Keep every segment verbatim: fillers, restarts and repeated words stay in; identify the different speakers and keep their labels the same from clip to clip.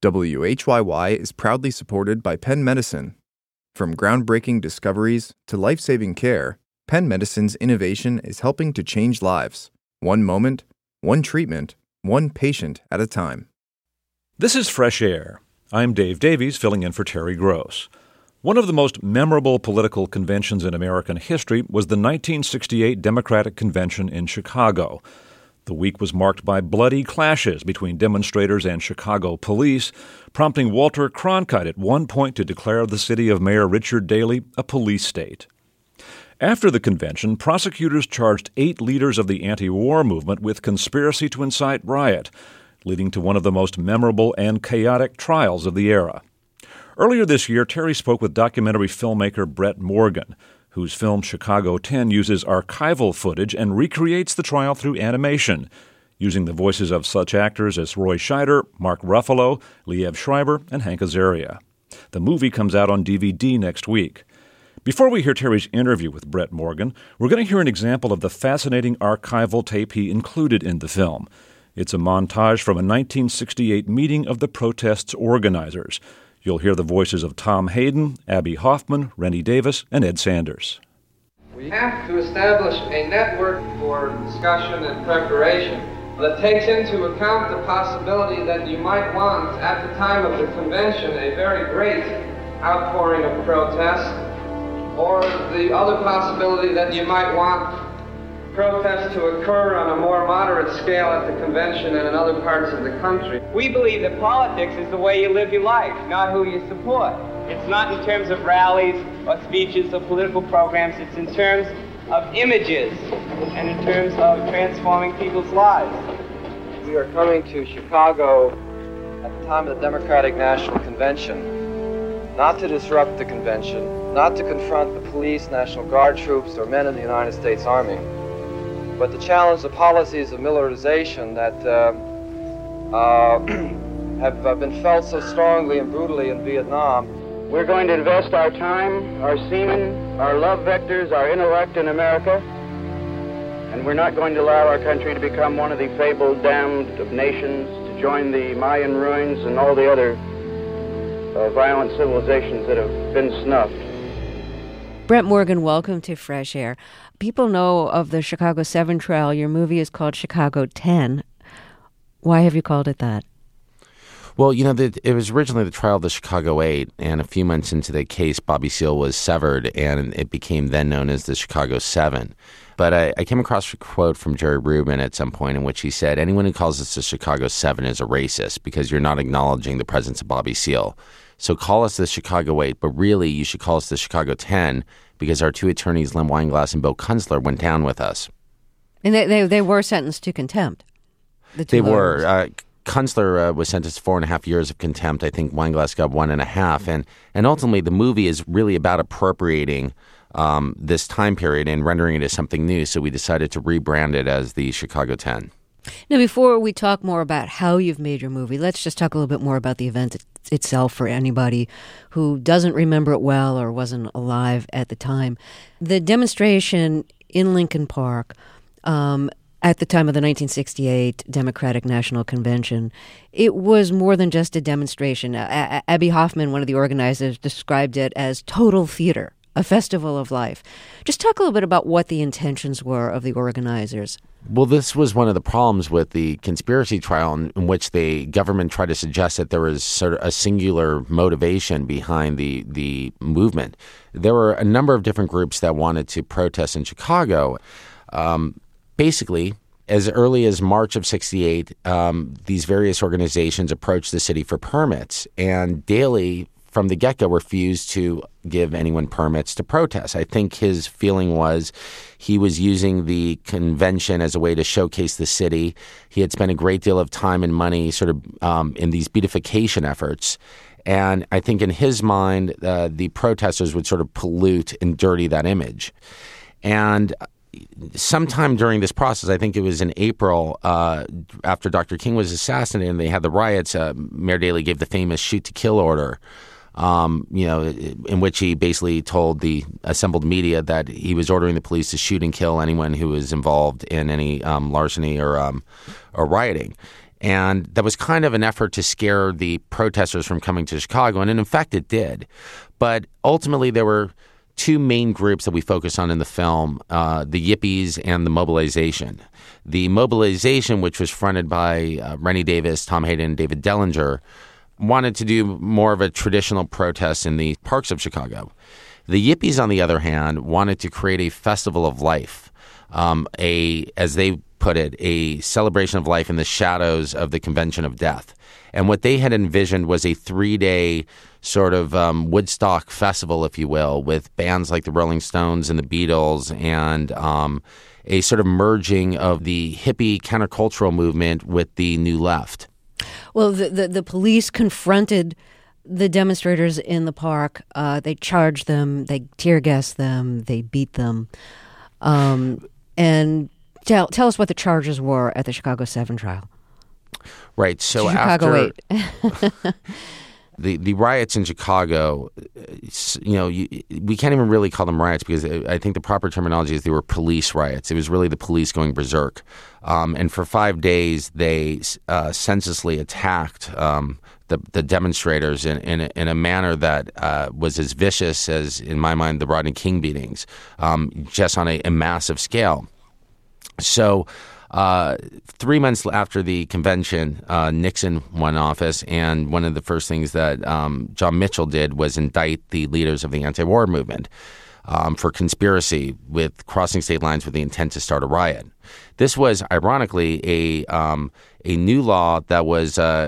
Speaker 1: W H Y Y is proudly supported by Penn Medicine. From groundbreaking discoveries to life-saving care, Penn Medicine's innovation is helping to change lives, one moment, one treatment, one patient at a time.
Speaker 2: This is Fresh Air. I'm Dave Davies, filling in for Terry Gross. One of the most memorable political conventions in American history was the nineteen sixty-eight Democratic Convention in Chicago. The week was marked by bloody clashes between demonstrators and Chicago police, prompting Walter Cronkite at one point to declare the city of Mayor Richard Daley a police state. After the convention, prosecutors charged eight leaders of the anti-war movement with conspiracy to incite riot, leading to one of the most memorable and chaotic trials of the era. Earlier this year, Terry spoke with documentary filmmaker Brett Morgen, whose film Chicago ten uses archival footage and recreates the trial through animation, using the voices of such actors as Roy Scheider, Mark Ruffalo, Liev Schreiber, and Hank Azaria. The movie comes out on D V D next week. Before we hear Terry's interview with Brett Morgen, we're going to hear an example of the fascinating archival tape he included in the film. It's a montage from a nineteen sixty-eight meeting of the protest's organizers. You'll hear the voices of Tom Hayden, Abby Hoffman, Rennie Davis, and Ed Sanders.
Speaker 3: We have to establish a network for discussion and preparation that takes into account the possibility that you might want, at the time of the convention, a very great outpouring of protest, or the other possibility that you might want protests to occur on a more moderate scale at the convention and in other parts of the country.
Speaker 4: We believe that politics is the way you live your life, not who you support. It's not in terms of rallies or speeches or political programs. It's in terms of images and in terms of transforming people's lives.
Speaker 3: We are coming to Chicago at the time of the Democratic National Convention, not to disrupt the convention, not to confront the police, National Guard troops, or men in the United States Army, but to challenge the policies of militarization that uh, uh, have uh, been felt so strongly and brutally in Vietnam.
Speaker 5: We're going to invest our time, our seamen, our love vectors, our intellect in America, and we're not going to allow our country to become one of the fabled damned of nations, to join the Mayan ruins and all the other uh, violent civilizations that have been snuffed.
Speaker 6: Brett Morgen, welcome to Fresh Air. People know of the Chicago seven trial. Your movie is called Chicago ten. Why have you called it that?
Speaker 7: Well, you know, the, it was originally the trial of the Chicago eight, and a few months into the case, Bobby Seale was severed, and it became then known as the Chicago seven. But I, I came across a quote from Jerry Rubin at some point in which he said, anyone who calls this the Chicago seven is a racist because you're not acknowledging the presence of Bobby Seale. So call us the Chicago eight, but really you should call us the Chicago ten because our two attorneys, Lem Weinglass and Bill Kunstler, went down with us.
Speaker 6: And they they, they were sentenced to contempt. The two
Speaker 7: they
Speaker 6: lawyers.
Speaker 7: were. Uh, Kunstler uh, was sentenced to four and a half years of contempt. I think Weinglass got one and a half. And, and ultimately, the movie is really about appropriating um, this time period and rendering it as something new. So we decided to rebrand it as the Chicago ten.
Speaker 6: Now, before we talk more about how you've made your movie, let's just talk a little bit more about the event it, itself for anybody who doesn't remember it well or wasn't alive at the time. The demonstration in Lincoln Park um, at the time of the nineteen sixty-eight Democratic National Convention, it was more than just a demonstration. Uh, Abby Hoffman, one of the organizers, described it as total theater, a festival of life. Just talk a little bit about what the intentions were of the organizers.
Speaker 7: Well, this was one of the problems with the conspiracy trial in, in which the government tried to suggest that there was sort of a singular motivation behind the, the movement. There were a number of different groups that wanted to protest in Chicago. Um, basically, as early as March of sixty-eight, um, these various organizations approached the city for permits, and Daley, from the get-go, refused to give anyone permits to protest. I think his feeling was he was using the convention as a way to showcase the city. He had spent a great deal of time and money sort of um, in these beautification efforts. And I think in his mind, uh, the protesters would sort of pollute and dirty that image. And sometime during this process, I think it was in April, uh, after Doctor King was assassinated and they had the riots, uh, Mayor Daley gave the famous shoot-to-kill order. Um, you know, in which he basically told the assembled media that he was ordering the police to shoot and kill anyone who was involved in any um, larceny or um, or rioting. And that was kind of an effort to scare the protesters from coming to Chicago, and in effect it did. But ultimately there were two main groups that we focus on in the film, uh, the Yippies and the Mobilization. The Mobilization, which was fronted by uh, Rennie Davis, Tom Hayden, and David Dellinger, wanted to do more of a traditional protest in the parks of Chicago. The Yippies, on the other hand, wanted to create a festival of life, um, a, as they put it, a celebration of life in the shadows of the Convention of Death. And what they had envisioned was a three-day sort of um, Woodstock festival, if you will, with bands like the Rolling Stones and the Beatles, and um, a sort of merging of the hippie countercultural movement with the New Left.
Speaker 6: Well, the, the, the police confronted the demonstrators in the park. Uh, they charged them, they tear gassed them, they beat them. Um, and tell tell us what the charges were at the Chicago seven trial.
Speaker 7: Right. So
Speaker 6: Chicago
Speaker 7: after eight. the the riots in Chicago, you know, you, we can't even really call them riots because I think the proper terminology is they were police riots. It was really the police going berserk. Um, and for five days, they uh, senselessly attacked um, the, the demonstrators in, in, a, in a manner that uh, was as vicious as, in my mind, the Rodney King beatings, um, just on a, a massive scale. So uh, three months after the convention, uh, Nixon won office, and one of the first things that um, John Mitchell did was indict the leaders of the anti-war movement um, for conspiracy with crossing state lines with the intent to start a riot. This was, ironically, a um, a new law that was uh,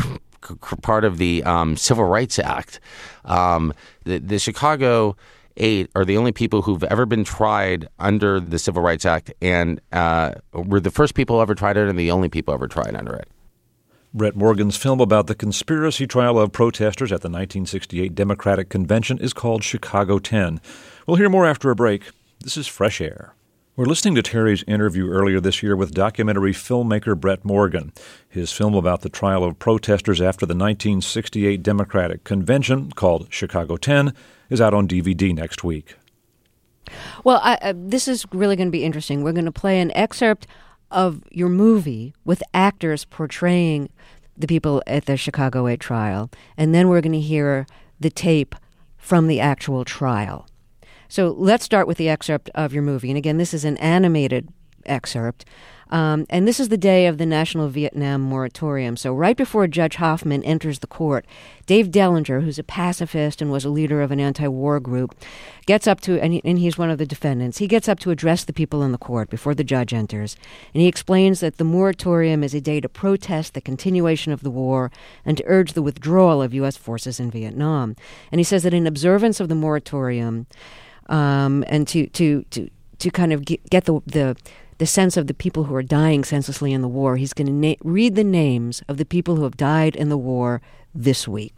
Speaker 7: part of the um, Civil Rights Act. Um, the, the Chicago Eight are the only people who've ever been tried under the Civil Rights Act, and uh, were the first people ever tried it and the only people ever tried under it.
Speaker 2: Brett Morgen's film about the conspiracy trial of protesters at the nineteen sixty-eight Democratic Convention is called Chicago ten. We'll hear more after a break. This is Fresh Air. We're listening to Terry's interview earlier this year with documentary filmmaker Brett Morgen. His film about the trial of protesters after the nineteen sixty-eight Democratic Convention, called Chicago ten, is out on D V D next week.
Speaker 6: Well, I, uh, this is really going to be interesting. We're going to play an excerpt of your movie with actors portraying the people at the Chicago eight trial, and then we're going to hear the tape from the actual trial. So let's start with the excerpt of your movie. And again, this is an animated excerpt. Um, and this is the day of the National Vietnam Moratorium. So right before Judge Hoffman enters the court, Dave Dellinger, who's a pacifist and was a leader of an anti-war group, gets up to, and, he, and he's one of the defendants, he gets up to address the people in the court before the judge enters. And he explains that the moratorium is a day to protest the continuation of the war and to urge the withdrawal of U S forces in Vietnam. And he says that in observance of the moratorium, um, and to, to, to, to kind of get, get the... the the sense of the people who are dying senselessly in the war, he's going to na- read the names of the people who have died in the war this week.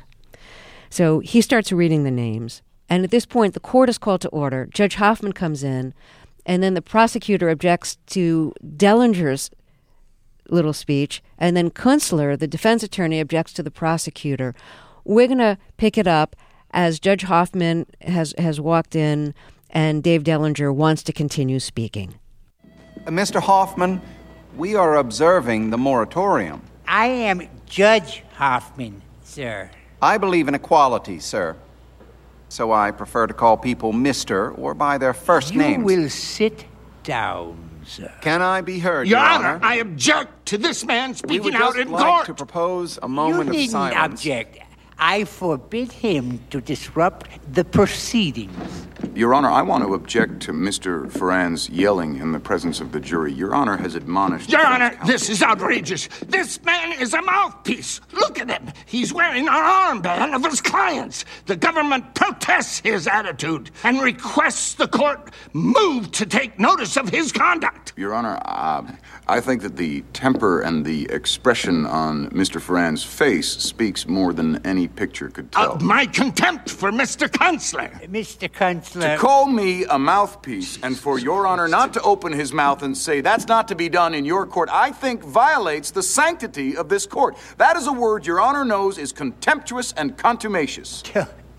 Speaker 6: So he starts reading the names. And at this point, the court is called to order. Judge Hoffman comes in, and then the prosecutor objects to Dellinger's little speech, and then Kunstler, the defense attorney, objects to the prosecutor. We're going to pick it up as Judge Hoffman has, has walked in, and Dave Dellinger wants to continue speaking.
Speaker 8: Mister Hoffman, we are observing the moratorium.
Speaker 9: I am Judge Hoffman, sir.
Speaker 8: I believe in equality, sir. So I prefer to call people Mister or by their first
Speaker 9: you
Speaker 8: names.
Speaker 9: You will sit down, sir.
Speaker 8: Can I be heard,
Speaker 10: Your,
Speaker 8: Your
Speaker 10: Honor,
Speaker 8: Honor?
Speaker 10: I object to this man speaking
Speaker 8: we would
Speaker 10: out
Speaker 8: just
Speaker 10: in
Speaker 8: like
Speaker 10: court.
Speaker 8: to propose a moment
Speaker 9: you
Speaker 8: of silence.
Speaker 9: You needn't object. I forbid him to disrupt the proceedings.
Speaker 11: Your Honor, I want to object to Mister Ferrand's yelling in the presence of the jury. Your Honor has admonished...
Speaker 10: Your Honor, this is outrageous. This man is a mouthpiece. Look at him. He's wearing an armband of his clients. The government protests his attitude and requests the court move to take notice of his conduct.
Speaker 11: Your Honor, uh, I think that the temper and the expression on Mister Ferrand's face speaks more than any picture could tell.
Speaker 10: Uh, my contempt for Mister Kunstler.
Speaker 9: Mister Kunstler...
Speaker 11: To call me a mouthpiece and for Your Honor not to open his mouth and say that's not to be done in your court, I think violates the sanctity of this court. That is a word Your Honor knows is contemptuous and contumacious.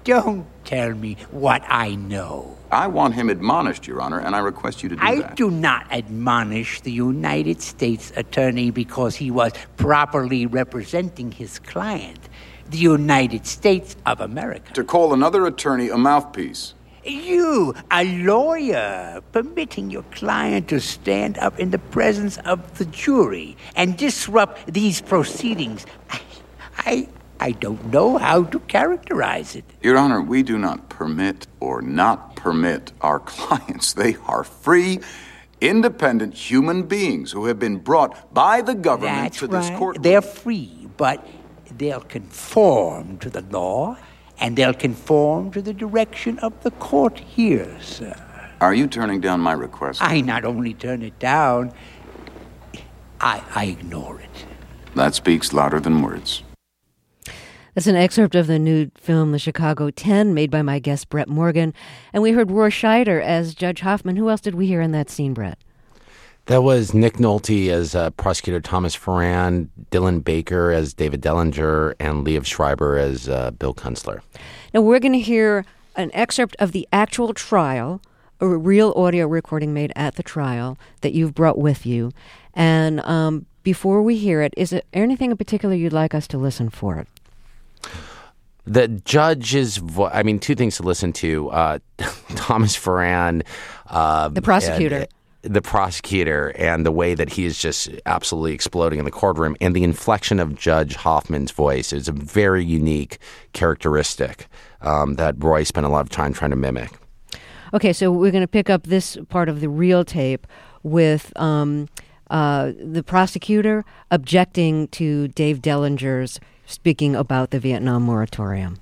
Speaker 9: Don't tell me what I know.
Speaker 11: I want him admonished, Your Honor, and I request you to do
Speaker 9: I
Speaker 11: that.
Speaker 9: do not admonish the United States attorney because he was properly representing his client, the United States of America.
Speaker 11: To call another attorney a mouthpiece.
Speaker 9: You, a lawyer, permitting your client to stand up in the presence of the jury and disrupt these proceedings. I, I, I don't know how to characterize it.
Speaker 11: Your Honor, we do not permit or not permit our clients. They are free, independent human beings who have been brought by the government
Speaker 9: That's
Speaker 11: to
Speaker 9: right.
Speaker 11: this court.
Speaker 9: They're free, but they'll conform to the law, and they'll conform to the direction of the court here, sir.
Speaker 11: Are you turning down my request?
Speaker 9: I not only turn it down, I, I ignore it.
Speaker 11: That speaks louder than words.
Speaker 6: That's an excerpt of the new film, The Chicago Ten, made by my guest, Brett Morgen. And we heard Roy Scheider as Judge Hoffman. Who else did we hear in that scene, Brett?
Speaker 7: That was Nick Nolte as uh, Prosecutor Thomas Farran, Dylan Baker as David Dellinger, and Liev Schreiber as uh, Bill Kunstler.
Speaker 6: Now, we're going to hear an excerpt of the actual trial, a real audio recording made at the trial that you've brought with you. And um, before we hear it, is there anything in particular you'd like us to listen for it?
Speaker 7: The judge's vo- I mean, two things to listen to. Uh, Thomas Farran. Uh,
Speaker 6: the prosecutor.
Speaker 7: And, the prosecutor and the way that he is just absolutely exploding in the courtroom, and the inflection of Judge Hoffman's voice is a very unique characteristic um, that Roy spent a lot of time trying to mimic.
Speaker 6: Okay, so we're going to pick up this part of the real tape with um, uh, the prosecutor objecting to Dave Dellinger's speaking about the Vietnam moratorium.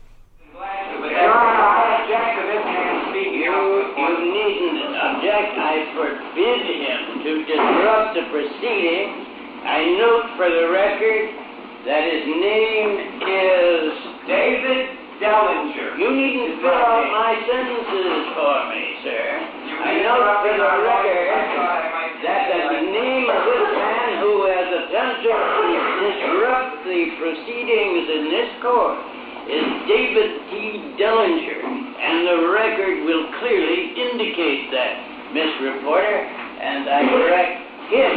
Speaker 12: Forbid him to disrupt the proceeding. I note for the record that his name is David Dellinger. You needn't fill out my sentences for me, sir. I note for the record that the name of this man who has attempted to disrupt the proceedings in this court is David T. Dellinger, and the record will clearly indicate that, Miss Reporter, and I direct him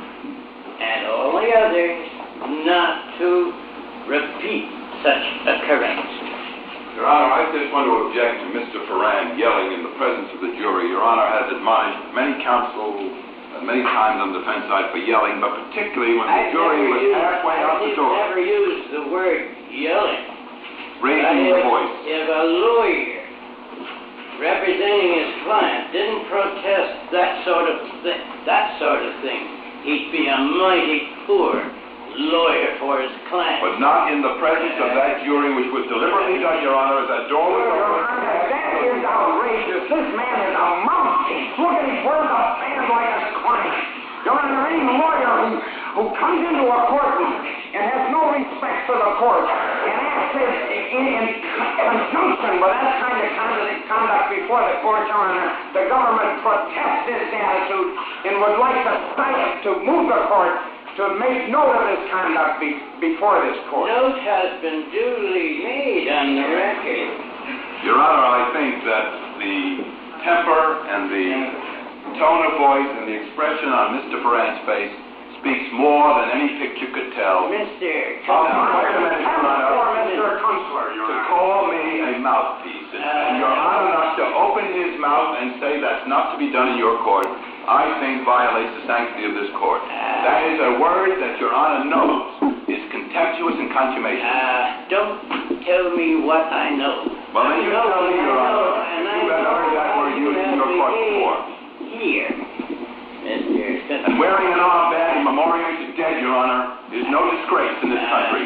Speaker 12: and all the others not to repeat such occurrence.
Speaker 13: Your Honor, I just want to object to Mister Farran yelling in the presence of the jury. Your Honor has admonished many counsel and many times on the defense side for yelling, but particularly when the
Speaker 12: I've
Speaker 13: jury was
Speaker 12: used,
Speaker 13: halfway out the door.
Speaker 12: I've never used the word yelling.
Speaker 13: Raising your voice.
Speaker 12: If a lawyer representing his client didn't protest that sort of thing, that sort of thing, he'd be a mighty poor lawyer for his client.
Speaker 13: But not in the presence of that jury, which was deliberately done, Your Honor, as that door was open.
Speaker 10: That is outrageous. This man is a mouthpiece. Look at his words of stand like a client. Your Honor, any lawyer who, who comes into a courtroom and has no respect for the court and acts in, in, in conjunction with that kind of conduct before the court, Your Honor, the government protests this attitude and would like to cite it to move the court to make note of this conduct be, before this court.
Speaker 12: Note has been duly made on the record.
Speaker 13: Your Honor, I think that the temper and the tone of voice and the expression on Mister Farran's face speaks more than any picture could tell.
Speaker 12: Mister
Speaker 13: Oh, wait a minute, Your Honor.
Speaker 10: Mister Kunstler, Your
Speaker 13: To
Speaker 10: Honor.
Speaker 13: call me a mouthpiece and, and Your Honor not to open his mouth and say that's not to be done in your court, I think violates the sanctity of this court. That is a word that Your Honor knows is contemptuous and contumacious.
Speaker 12: Uh, don't tell me what I know.
Speaker 13: Well, then you tell me, Your Honor,
Speaker 12: and
Speaker 13: if
Speaker 12: I
Speaker 13: you've ever heard that word used in your court before.
Speaker 12: Here, Mister
Speaker 13: And wearing an armband in memoriam to dead, Your Honor, is no disgrace in this country.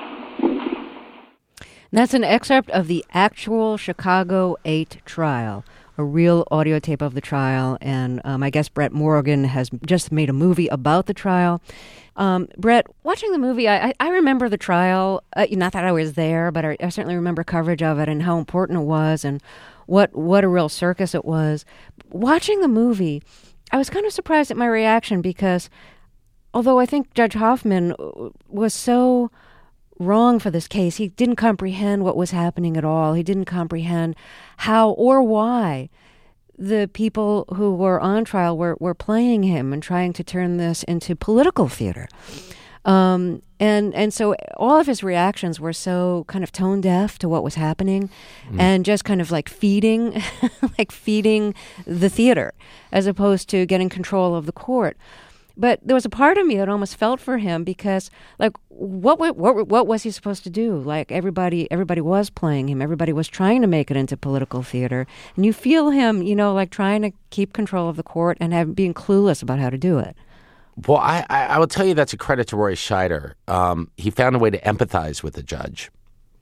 Speaker 6: That's an excerpt of the actual Chicago eight trial, a real audio tape of the trial. And um, I guess Brett Morgen has just made a movie about the trial. Um, Brett, watching the movie, I, I remember the trial, uh, not that I was there, but I, I certainly remember coverage of it and how important it was and what, what a real circus it was. Watching the movie, I was kind of surprised at my reaction because although I think Judge Hoffman was so wrong for this case. He didn't comprehend what was happening at all. He didn't comprehend how or why the people who were on trial were, were playing him and trying to turn this into political theater. Um, and and so all of his reactions were so kind of tone deaf to what was happening, mm. and just kind of like feeding, like feeding the theater, as opposed to getting control of the court. But there was a part of me that almost felt for him because, like, what what what, what was he supposed to do? Like, everybody everybody was playing him. Everybody was trying to make it into political theater, and you feel him, you know, like trying to keep control of the court and have, being clueless about how to do it.
Speaker 7: Well, I, I will tell you that's a credit to Roy Scheider. Um, he found a way to empathize with the judge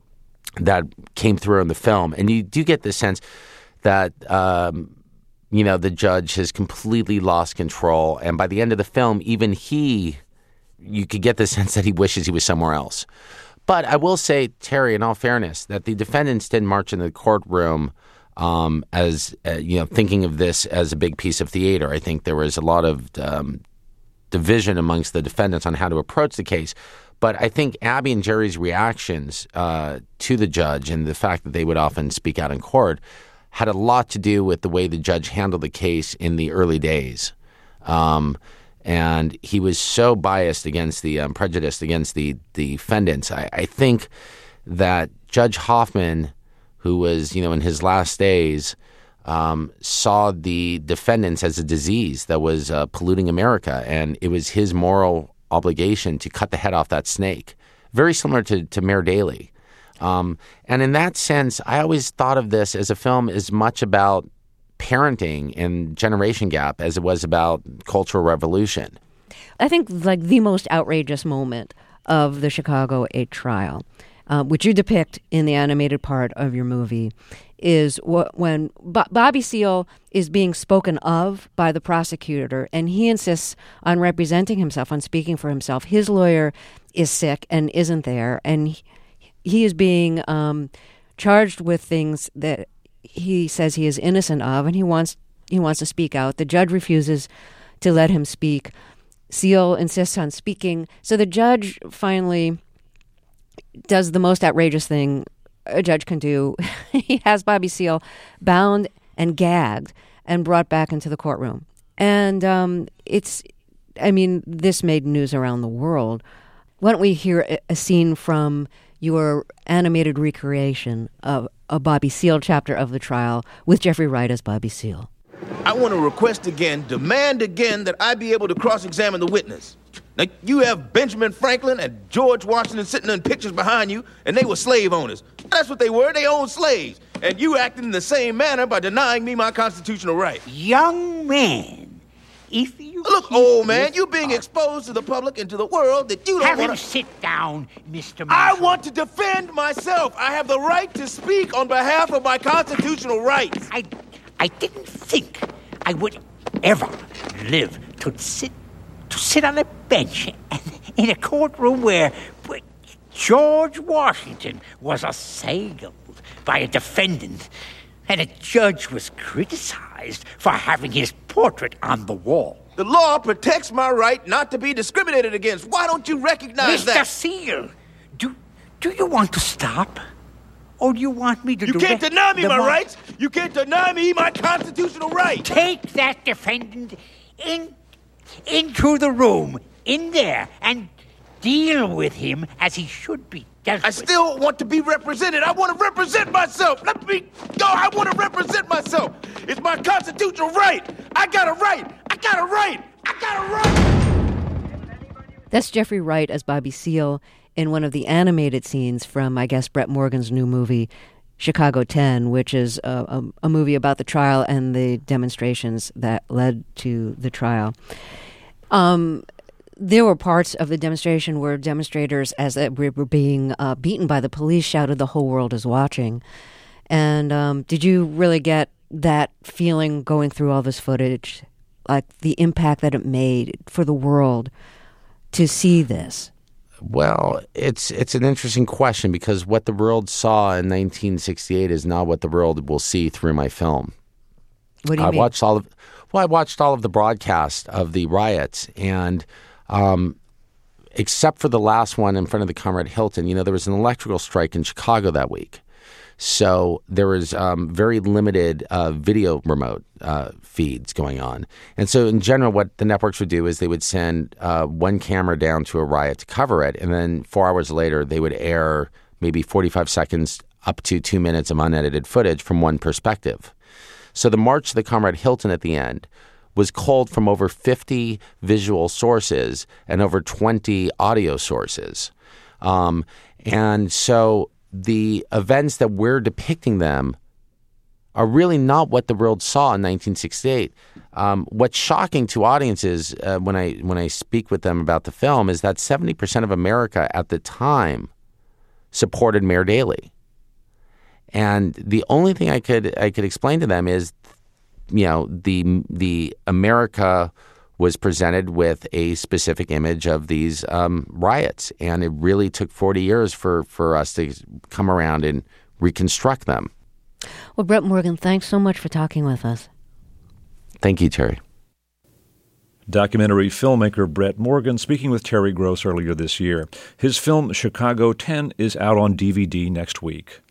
Speaker 7: that came through in the film. And you do get the sense that, um, you know, the judge has completely lost control. And by the end of the film, even he, you could get the sense that he wishes he was somewhere else. But I will say, Terry, in all fairness, that the defendants didn't march into the courtroom um, as, uh, you know, thinking of this as a big piece of theater. I think there was a lot of um, division amongst the defendants on how to approach the case. But I think Abby and Jerry's reactions uh, to the judge and the fact that they would often speak out in court had a lot to do with the way the judge handled the case in the early days. Um, and he was so biased against the, um, prejudiced against the, the defendants. I, I think that Judge Hoffman, who was, you know, in his last days, Um, saw the defendants as a disease that was uh, polluting America, and it was his moral obligation to cut the head off that snake. Very similar to, to Mayor Daley. Um, and in that sense, I always thought of this as a film as much about parenting and generation gap as it was about cultural revolution.
Speaker 6: I think like the most outrageous moment of the Chicago eight trial, uh, which you depict in the animated part of your movie, is wh- when Bo- Bobby Seale is being spoken of by the prosecutor, and he insists on representing himself, on speaking for himself. His lawyer is sick and isn't there, and he, he is being um, charged with things that he says he is innocent of, and he wants he wants to speak out. The judge refuses to let him speak. Seale insists on speaking, so the judge finally does the most outrageous thing a judge can do. He has Bobby Seale bound and gagged and brought back into the courtroom. And um, it's, I mean, this made news around the world. Why don't we hear a, a scene from your animated recreation of a Bobby Seale chapter of the trial with Jeffrey Wright as Bobby Seale.
Speaker 14: I want to request again, demand again, that I be able to cross-examine the witness. Now, you have Benjamin Franklin and George Washington sitting in pictures behind you, and they were slave owners. That's what they were. They owned slaves. And you acted in the same manner by denying me my constitutional right.
Speaker 9: Young man, if you...
Speaker 14: Look, old man, you're being exposed to the public and to the world that you don't
Speaker 9: Have
Speaker 14: wanna...
Speaker 9: him sit down, Mister Marshall.
Speaker 14: I want to defend myself. I have the right to speak on behalf of my constitutional rights.
Speaker 9: I, I didn't think I would ever live to sit to sit on a bench in a courtroom where, where George Washington was assailed by a defendant and a judge was criticized for having his portrait on the wall.
Speaker 14: The law protects my right not to be discriminated against. Why don't you recognize
Speaker 9: Mister
Speaker 14: that?
Speaker 9: Mister Seale, do, do you want to stop? Or do you want me to
Speaker 14: You can't deny me my rights! You can't deny me my constitutional right!
Speaker 9: Take that defendant in, into the room, in there, and deal with him as he should be dealt
Speaker 14: I
Speaker 9: with.
Speaker 14: still want to be represented. I want to represent myself. Let me go. I want to represent myself. It's my constitutional right. I got a right. I got a right. I got a right.
Speaker 6: That's Jeffrey Wright as Bobby Seale in one of the animated scenes from, I guess, Brett Morgen's new movie, Chicago ten, which is a, a, a movie about the trial and the demonstrations that led to the trial. Um, there were parts of the demonstration where demonstrators, as they were being uh, beaten by the police, shouted, "The whole world is watching." And um, did you really get that feeling going through all this footage, like the impact that it made for the world to see this?
Speaker 7: Well, it's it's an interesting question because what the world saw in nineteen sixty-eight is not what the world will see through my film.
Speaker 6: What do you
Speaker 7: I
Speaker 6: mean?
Speaker 7: watched all of well, I watched all of the broadcasts of the riots, and um, except for the last one in front of the Conrad Hilton, you know, there was an electrical strike in Chicago that week. So there was um, very limited uh, video remote uh, feeds going on. And so in general, what the networks would do is they would send uh, one camera down to a riot to cover it. And then four hours later, they would air maybe forty-five seconds up to two minutes of unedited footage from one perspective. So the march to the Conrad Hilton at the end was culled from over fifty visual sources and over twenty audio sources. Um, and so the events that we're depicting them are really not what the world saw in nineteen sixty-eight. Um, what's shocking to audiences uh, when I when I speak with them about the film is that seventy percent of America at the time supported Mayor Daley. And the only thing I could I could explain to them is, you know, the the America was presented with a specific image of these um, riots, and it really took forty years for, for us to come around and reconstruct them.
Speaker 6: Well, Brett Morgen, thanks so much for talking with us.
Speaker 7: Thank you, Terry.
Speaker 2: Documentary filmmaker Brett Morgen speaking with Terry Gross earlier this year. His film Chicago ten is out on D V D next week.